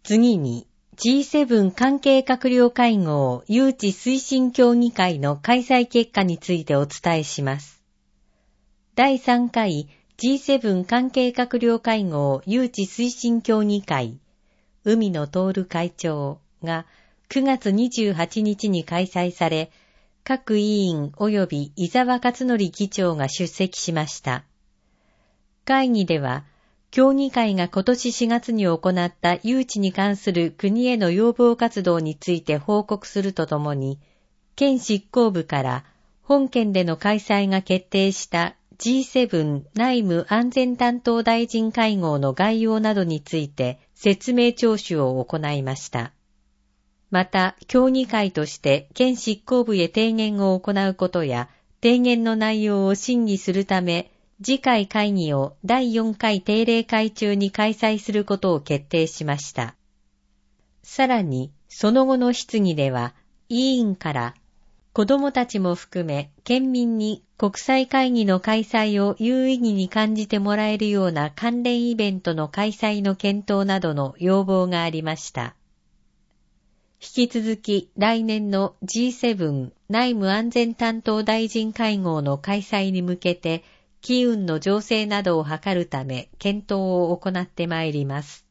次に G7 関係閣僚会合誘致推進協議会の開催結果についてお伝えします。第3回 G7 関係閣僚会合誘致推進協議会海野徹会長が9月28日に開催され、各委員及び伊沢克則議長が出席しました。会議では、協議会が今年4月に行った誘致に関する国への要望活動について報告するとともに、県執行部から本県での開催が決定した G7 内務安全担当大臣会合の概要などについて説明聴取を行いました。また、協議会として県執行部へ提言を行うことや、提言の内容を審議するため、次回会議を第4回定例会中に開催することを決定しました。さらに、その後の質疑では、委員から、子どもたちも含め県民に国際会議の開催を有意義に感じてもらえるような関連イベントの開催の検討などの要望がありました。引き続き来年の G7 内務安全担当大臣会合の開催に向けて機運の醸成などを図るため検討を行ってまいります。